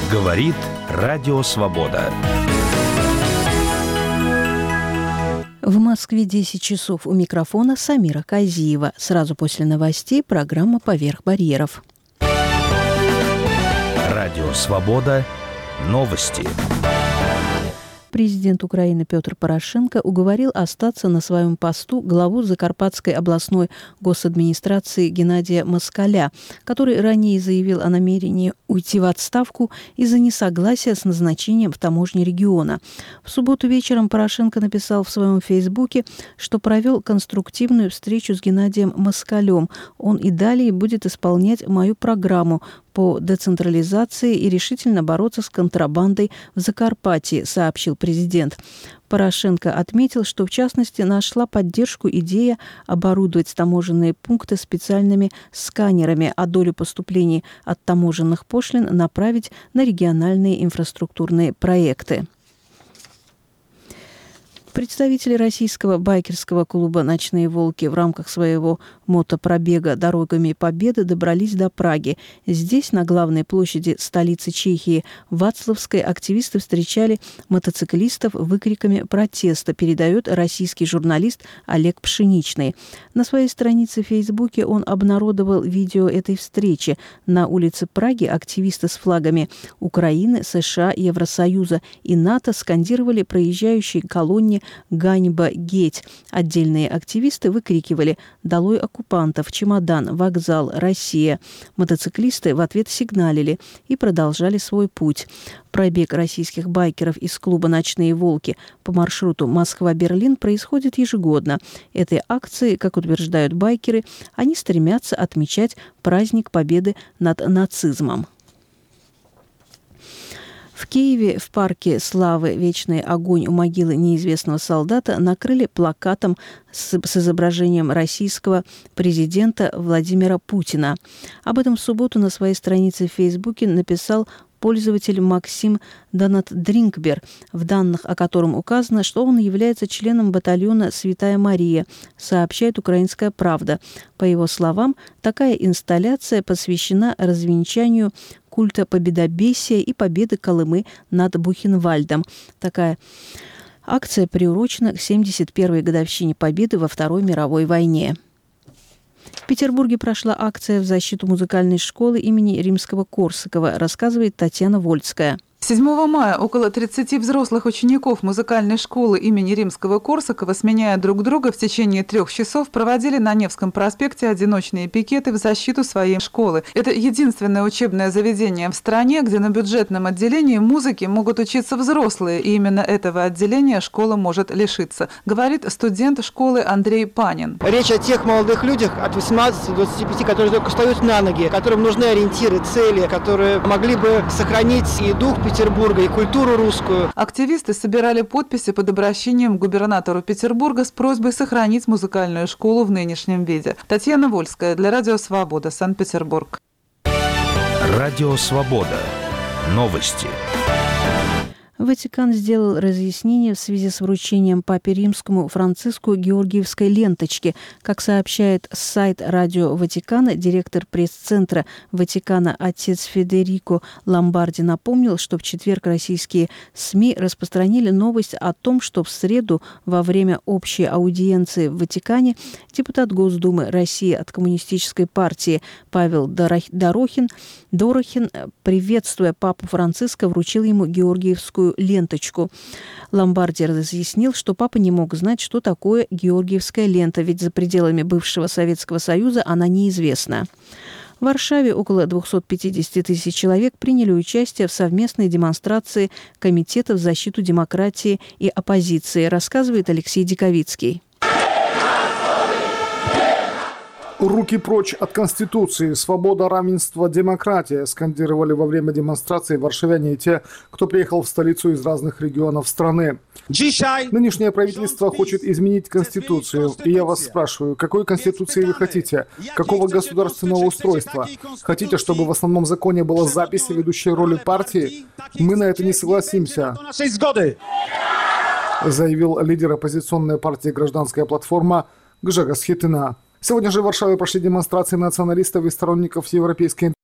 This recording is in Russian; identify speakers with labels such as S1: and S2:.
S1: Говорит Радио Свобода.
S2: В Москве 10 часов. У микрофона Самира Казиева. Сразу после новостей программа «Поверх барьеров».
S1: Радио Свобода. Новости.
S2: Президент Украины Петр Порошенко уговорил остаться на своем посту главу Закарпатской областной госадминистрации Геннадия Москаля, который ранее заявил о намерении уйти в отставку из-за несогласия с назначением в таможне региона. В субботу вечером Порошенко написал в своем фейсбуке, что провел конструктивную встречу с Геннадием Москалем. Он и далее будет исполнять мою программу по децентрализации и решительно бороться с контрабандой в Закарпатье, сообщил президент. Порошенко отметил, что в частности нашла поддержку идея оборудовать таможенные пункты специальными сканерами, а долю поступлений от таможенных пошлин направить на региональные инфраструктурные проекты. Представители российского байкерского клуба «Ночные волки» в рамках своего мотопробега «Дорогами Победы» добрались до Праги. Здесь, на главной площади столицы Чехии, Вацлавской, активисты встречали мотоциклистов выкриками протеста, передает российский журналист Олег Пшеничный. На своей странице в Фейсбуке он обнародовал видео этой встречи. На улице Праги активисты с флагами Украины, США, Евросоюза и НАТО скандировали проезжающей колонне «Ганьба, геть». Отдельные активисты выкрикивали «Долой оккупантов», «Чемодан», «Вокзал», «Россия». Мотоциклисты в ответ сигналили и продолжали свой путь. Пробег российских байкеров из клуба «Ночные волки» по маршруту Москва-Берлин происходит ежегодно. Этой акцией, как утверждают байкеры, они стремятся отмечать праздник победы над нацизмом. В Киеве в парке славы «Вечный огонь» у могилы неизвестного солдата накрыли плакатом с изображением российского президента Владимира Путина. Об этом в субботу на своей странице в Фейсбуке написал пользователь Максим Донат-Дринкбер, в данных о котором указано, что он является членом батальона «Святая Мария», сообщает «Украинская правда». По его словам, такая инсталляция посвящена развенчанию культа победобесия и победы Колымы над Бухенвальдом. Такая акция приурочена к 71-й годовщине победы во Второй мировой войне. В Петербурге прошла акция в защиту музыкальной школы имени Римского-Корсакова, рассказывает Татьяна Вольская.
S3: 7 мая около 30 взрослых учеников музыкальной школы имени Римского-Корсакова, сменяя друг друга в течение 3 часов, проводили на Невском проспекте одиночные пикеты в защиту своей школы. Это единственное учебное заведение в стране, где на бюджетном отделении музыки могут учиться взрослые, и именно этого отделения школа может лишиться, говорит студент школы Андрей Панин.
S4: Речь о тех молодых людях от 18 до 25, которые только встают на ноги, которым нужны ориентиры, цели, которые могли бы сохранить и дух Петербурга, и культуру русскую.
S3: Активисты собирали подписи под обращением к губернатору Петербурга с просьбой сохранить музыкальную школу в нынешнем виде. Татьяна Вольская для Радио Свобода, Санкт-Петербург.
S1: Радио Свобода. Новости.
S2: Ватикан сделал разъяснение в связи с вручением Папе Римскому Франциску Георгиевской ленточки. Как сообщает сайт Радио Ватикана, директор пресс-центра Ватикана отец Федерико Ломбарди напомнил, что в четверг российские СМИ распространили новость о том, что в среду во время общей аудиенции в Ватикане депутат Госдумы России от Коммунистической партии Павел Дорохин, приветствуя Папу Франциска, вручил ему Георгиевскую ленточку. Ломбарди разъяснил, что папа не мог знать, что такое Георгиевская лента, ведь за пределами бывшего Советского Союза она неизвестна. В Варшаве около 250 тысяч человек приняли участие в совместной демонстрации Комитета в защиту демократии и оппозиции, рассказывает Алексей Диковицкий.
S5: «Руки прочь от Конституции! Свобода, равенство, демократия!» скандировали во время демонстрации варшавяне и те, кто приехал в столицу из разных регионов страны. Нынешнее правительство хочет изменить Конституцию. И я вас спрашиваю, какой Конституции вы хотите? Какого государственного устройства? Хотите, чтобы в основном законе была запись ведущей роли партии? Мы на это не согласимся, заявил лидер оппозиционной партии «Гражданская платформа» Гжегос Хитина. Сегодня же в Варшаве прошли демонстрации националистов и сторонников европейской